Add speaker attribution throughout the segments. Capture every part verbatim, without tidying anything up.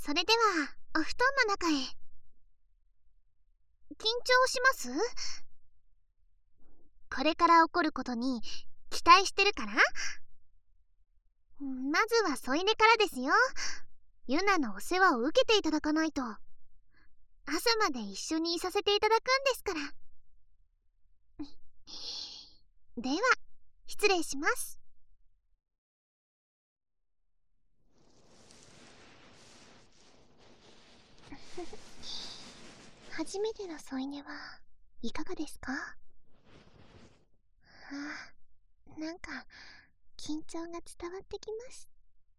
Speaker 1: それではお布団の中へ。緊張します？これから起こることに期待してるから。まずは添い寝からですよ。ユナのお世話を受けていただかないと。朝まで一緒にいさせていただくんですから。では失礼します。初めての添い寝はいかがですか？ああ、なんか緊張が伝わってきます。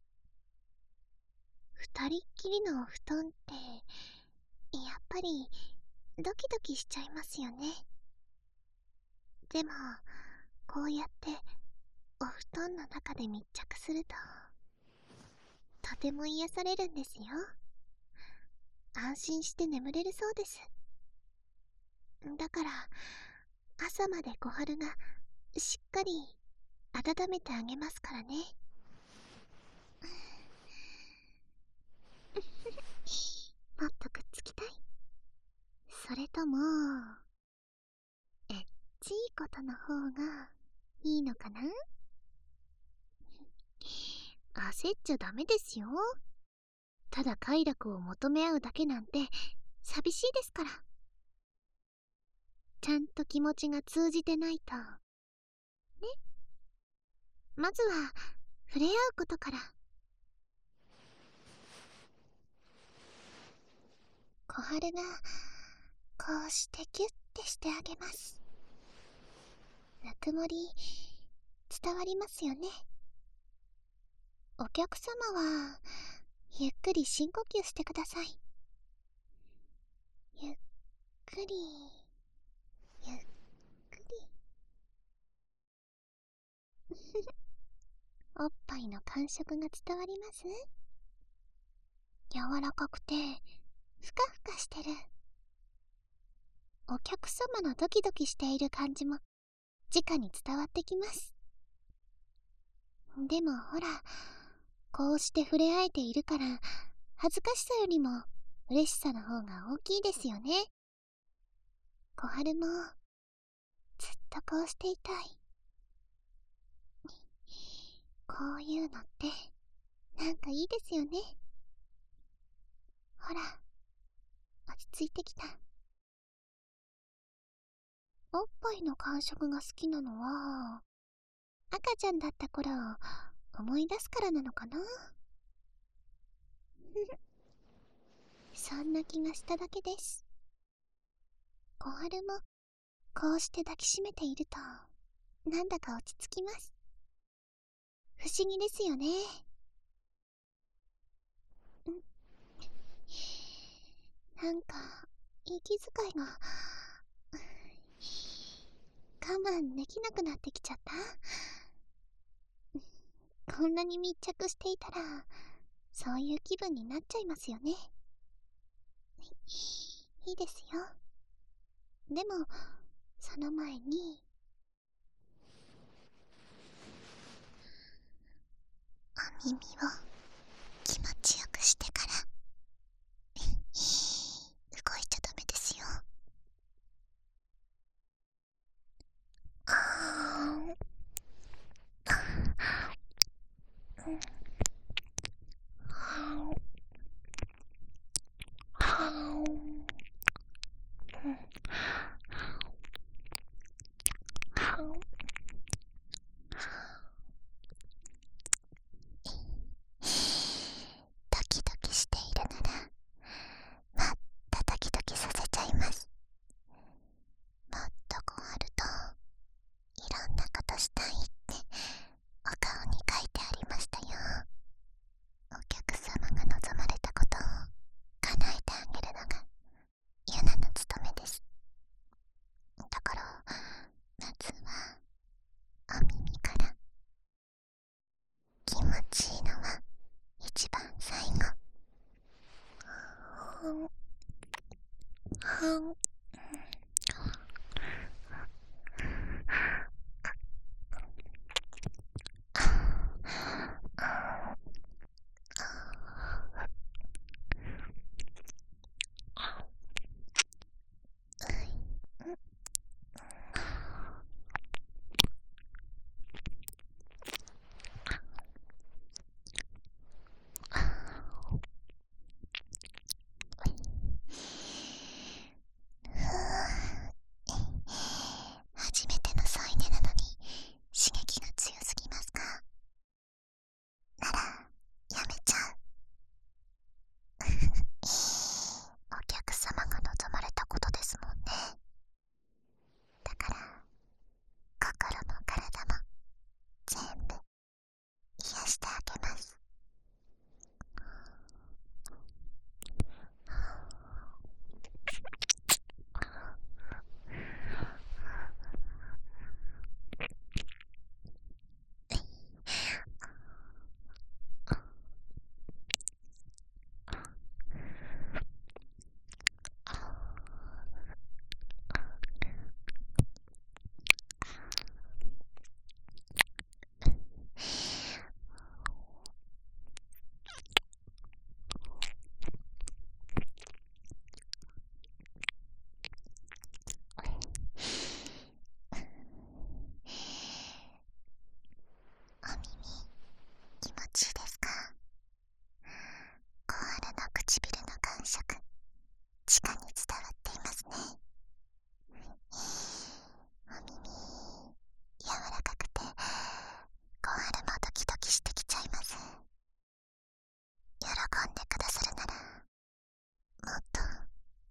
Speaker 1: 二人っきりのお布団ってやっぱりドキドキしちゃいますよね。でもこうやってお布団の中で密着するととても癒されるんですよ。安心して眠れるそうです。だから朝まで小春がしっかり温めてあげますからね。もっとくっつきたい？それともエッチいことの方がいいのかな？焦っちゃダメですよ。ただ快楽を求め合うだけなんて寂しいですから。ちゃんと気持ちが通じてないとね。まずは触れ合うことから。小春がこうしてキュッてしてあげます。ぬくもり伝わりますよね。お客様はゆっくり深呼吸してください。ゆっくりゆっくりおっぱいの感触が伝わります？柔らかくてふかふかしてる。お客様のドキドキしている感じも直に伝わってきます。でもほら、こうして触れ合えているから恥ずかしさよりも嬉しさの方が大きいですよね。小春もずっとこうしていたい。こういうのってなんかいいですよね。ほら、落ち着いてきた。おっぱいの感触が好きなのは赤ちゃんだった頃を思い出すからなのかな。そんな気がしただけです。小春もこうして抱きしめているとなんだか落ち着きます。不思議ですよね。なんか息遣いが我慢できなくなってきちゃった。こんなに密着していたらそういう気分になっちゃいますよね。いいですよ。でもその前にお耳を気持ちよくしてから動いちゃダメですよ。あーうん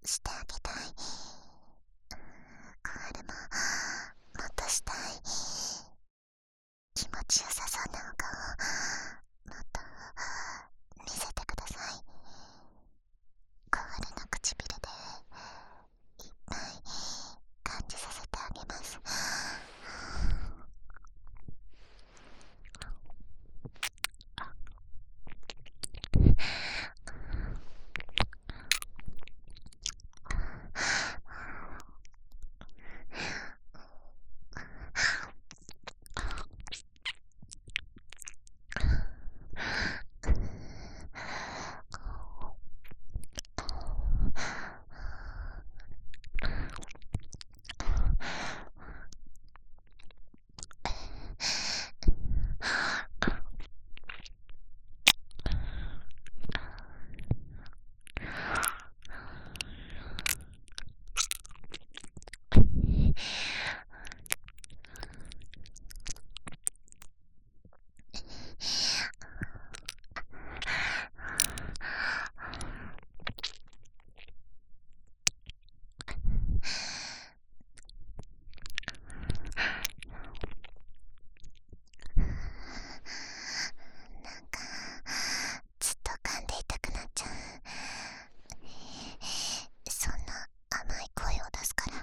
Speaker 1: してあげたい。コアルももっとしたい。気持ちよさそうなお顔もっと見せてください。コアルの唇でいっぱい感じさせてあげます。なんかずっと噛んでいたくなっちゃう。そんな甘い声を出すから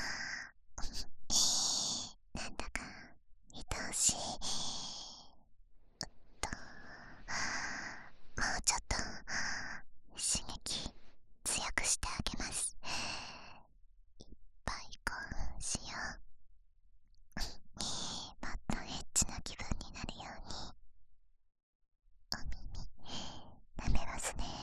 Speaker 1: なんだか愛おしい。ともうちょっと刺激強くしてあげます。いっぱい興奮しよう。もっとエッチな気分になるようにお耳舐めますね。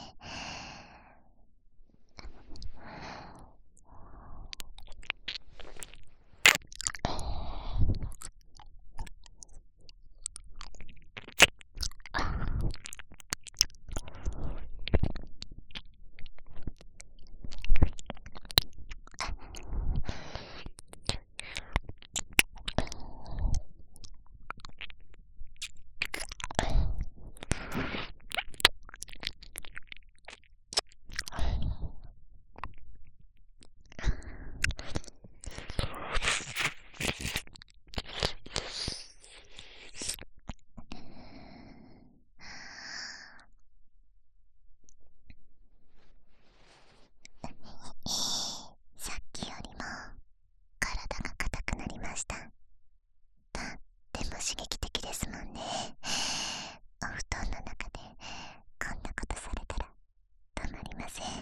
Speaker 1: さっきよりも体が硬くなりました。とっても刺激的ですもんね。お布団の中でこんなことされたらたまりません。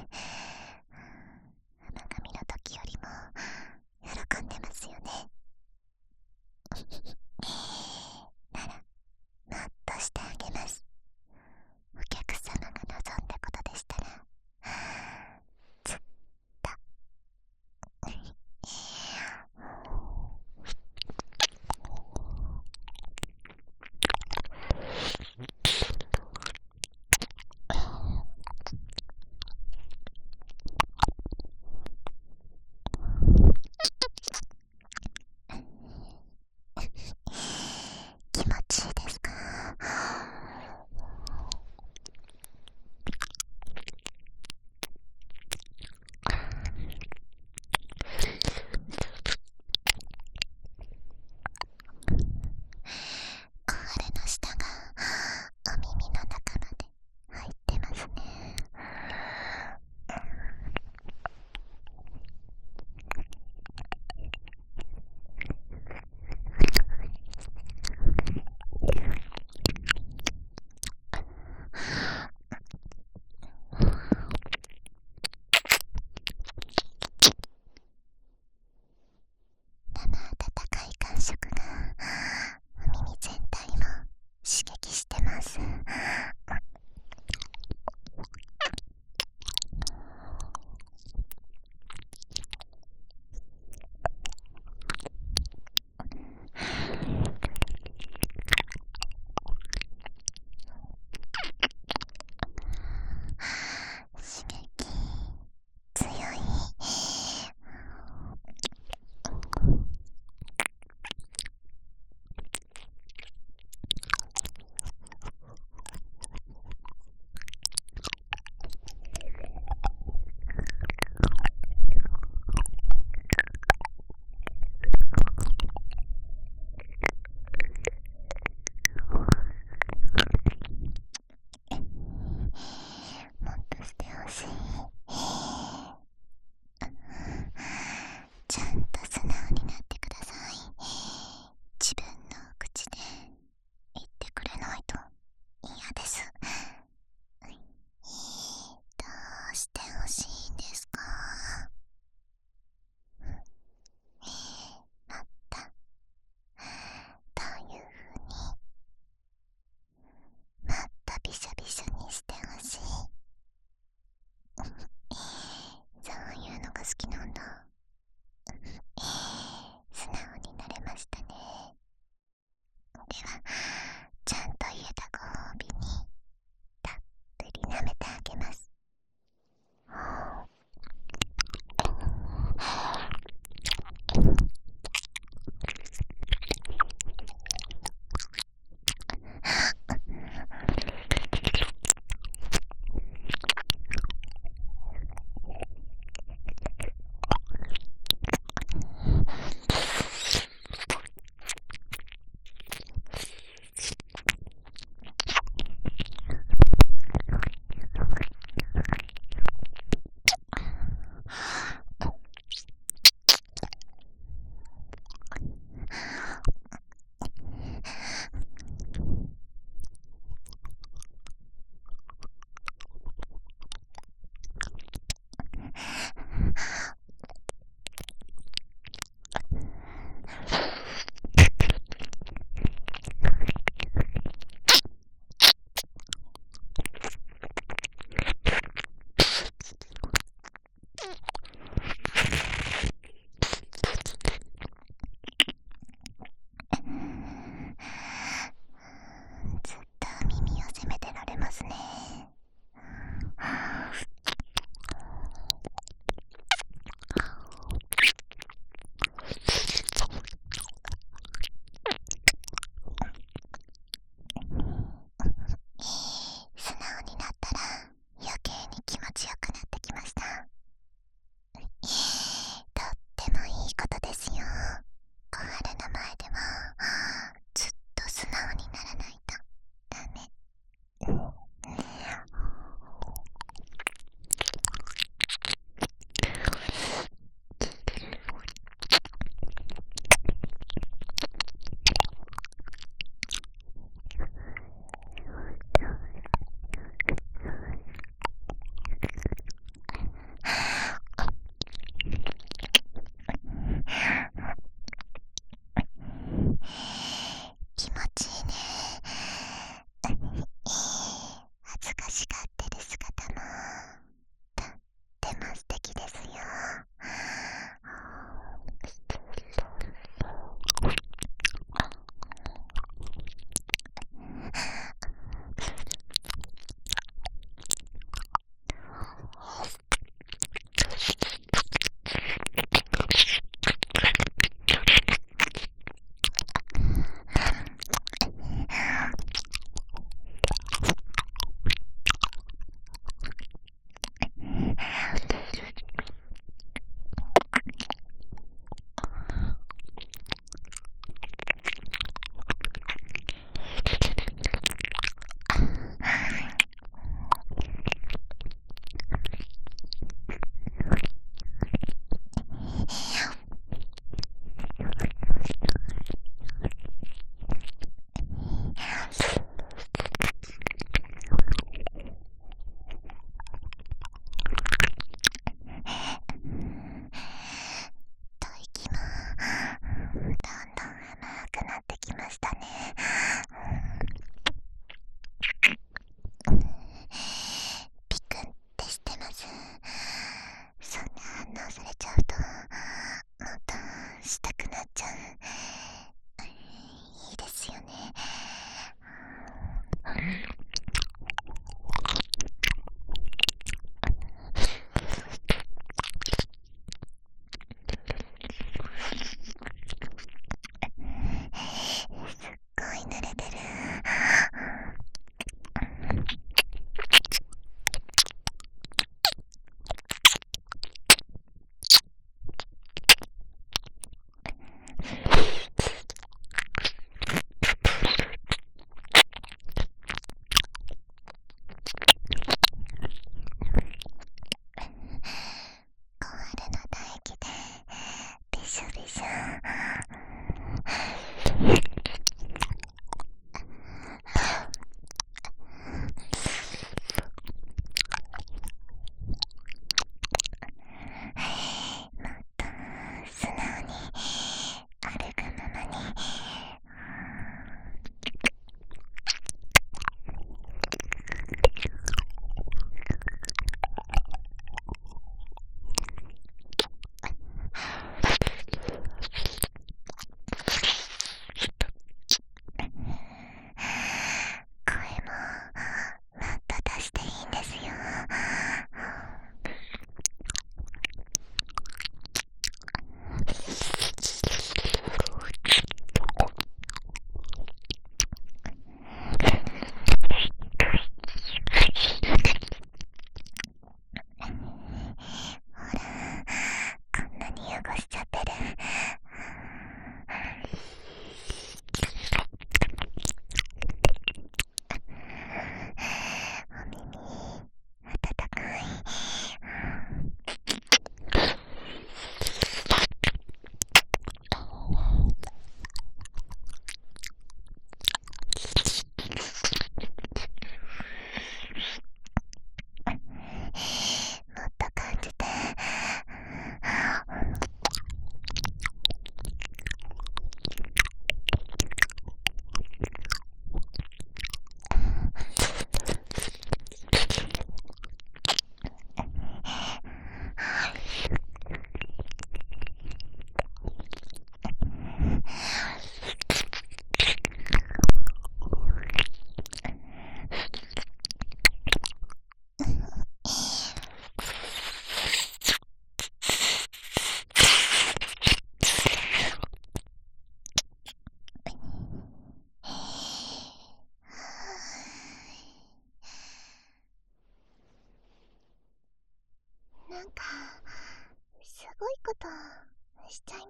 Speaker 1: 甘噛みの時よりも喜んでますよね。ならもっとしてあげます。お客様が望んだことでしたらずっと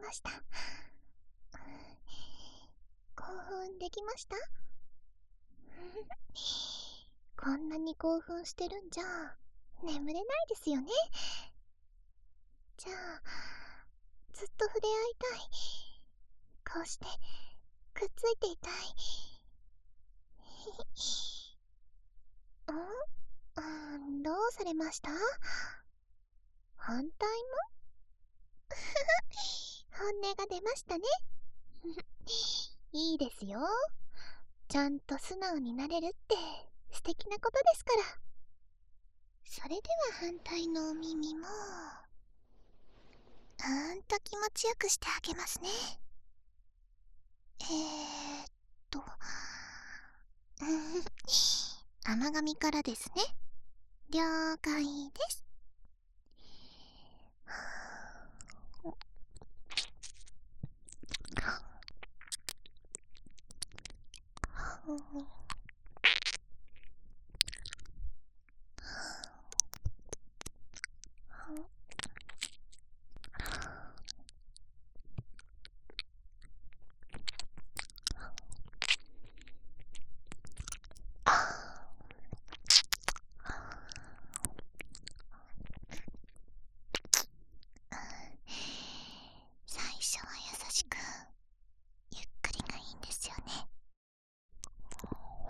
Speaker 1: ました。興奮できました？こんなに興奮してるんじゃ眠れないですよね。じゃあずっと触れ合いたい。こうしてくっついていたい。んんどうされました？反対も本音が出ましたね。いいですよ。ちゃんと素直になれるって素敵なことですから。それでは反対のお耳もうんと気持ちよくしてあげますね。えーっと甘噛みからですね。了解です。最初は優しくゆっくりがいいんですよね。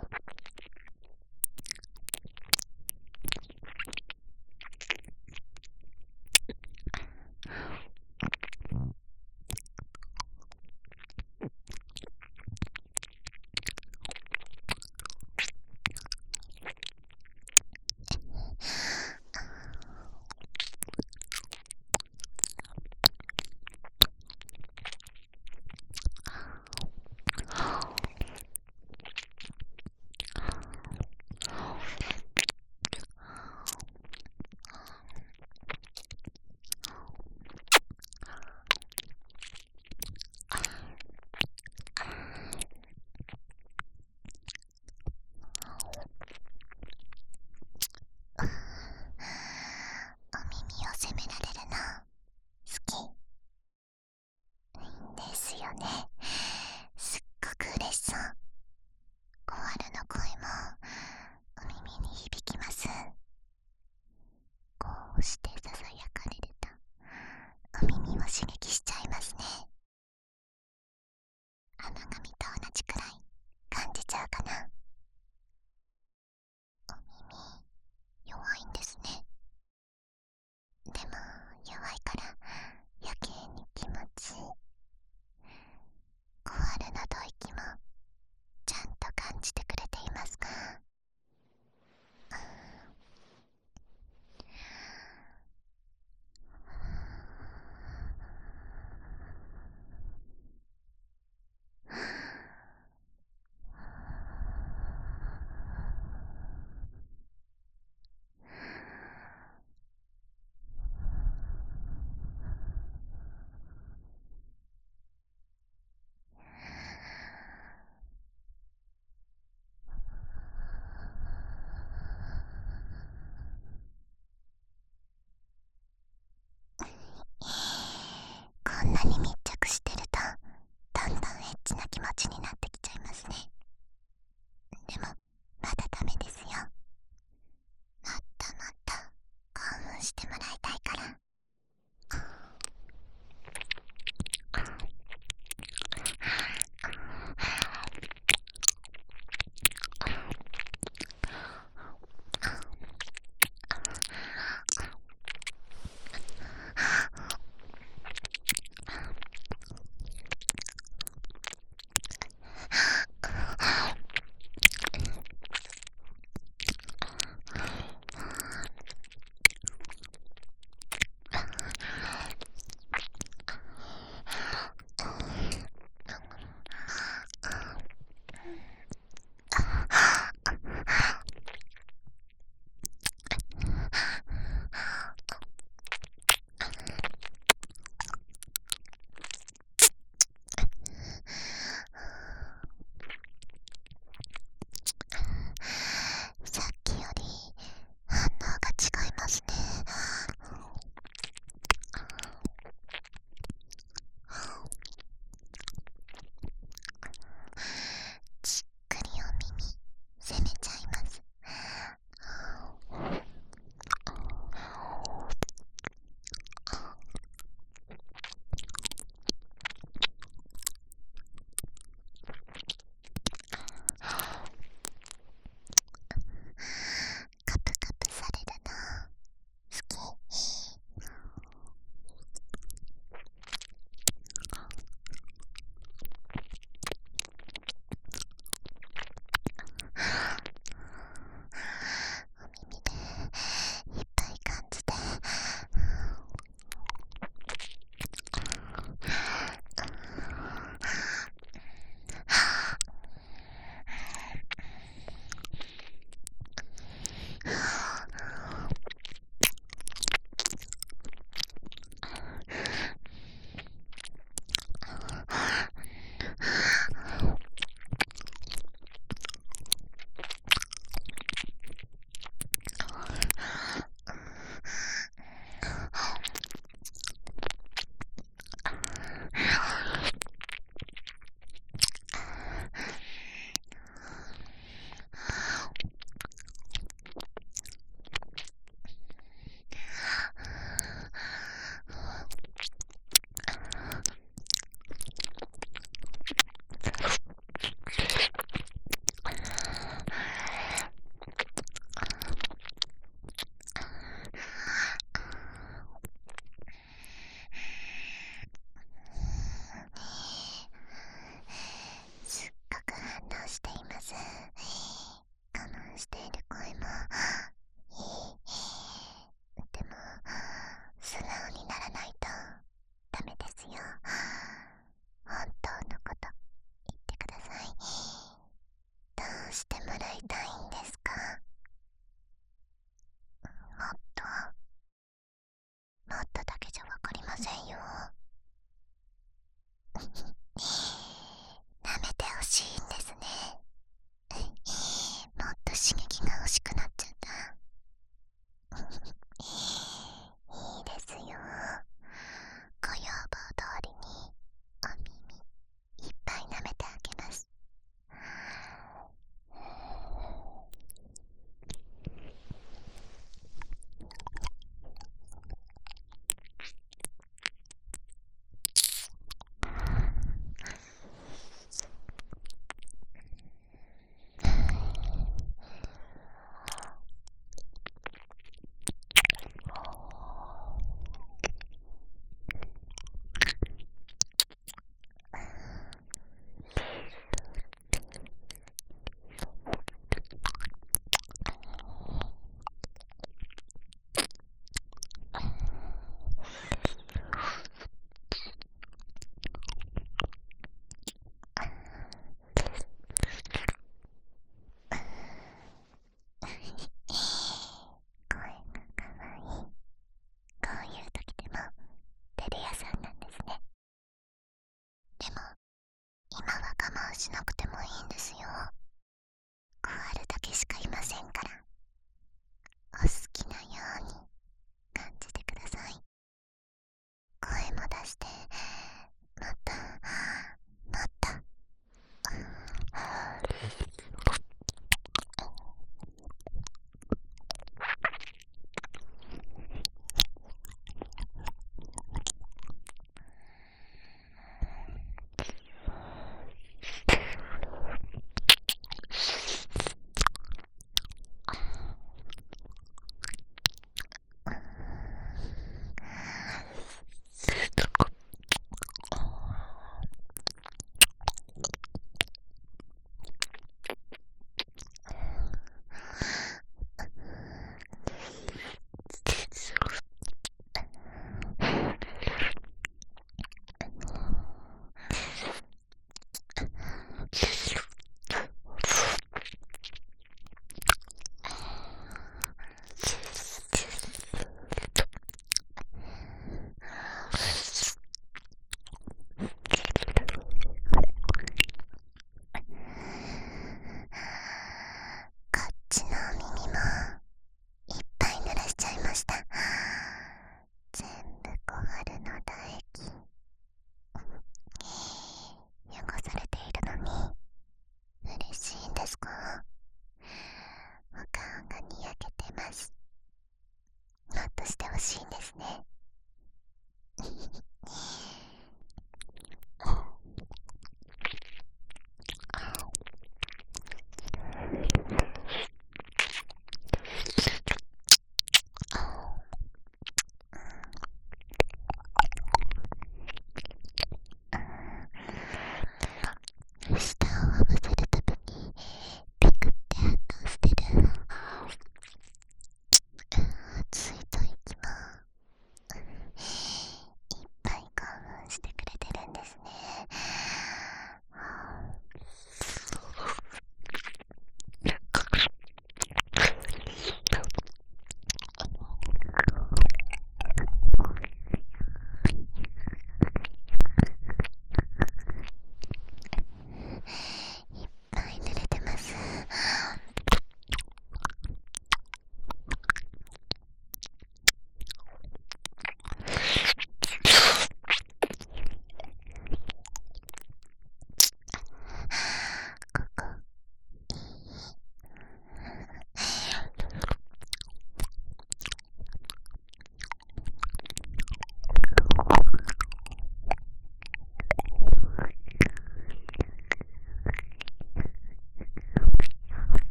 Speaker 1: しなくてもいいんですよ。コアルだけしかいませんから。お好きなように感じてください。声も出して、もっともっと。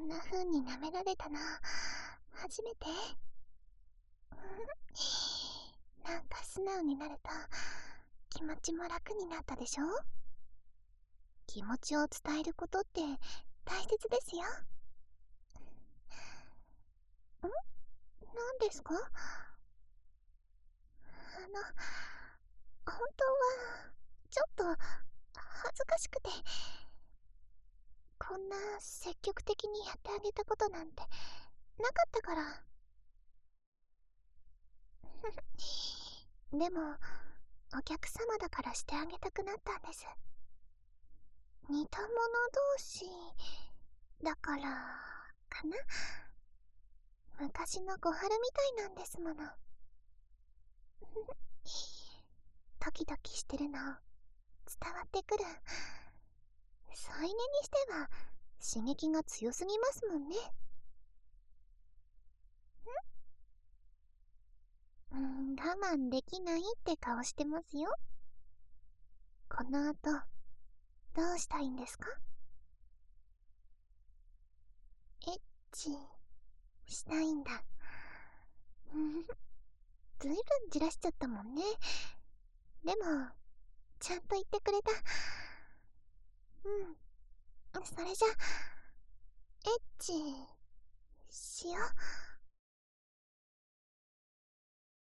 Speaker 1: んな風に舐められたの初めて。なんか素直になると気持ちも楽になったでしょ。気持ちを伝えることって大切ですよ。ん？何ですか？あの、本当はちょっと恥ずかしくて、こんな積極的にやってあげたことなんてなかったから。でもお客様だからしてあげたくなったんです。似た者同士だからかな。昔の小春みたいなんですもの。ドキドキしてるの伝わってくる。添い寝にしては刺激が強すぎますもんね。んうん我慢できないって顔してますよ。この後どうしたいんですか？エッチしたいんだ。うんずいぶんじらしちゃったもんね。でもちゃんと言ってくれた。うんそれじゃエッチしよう。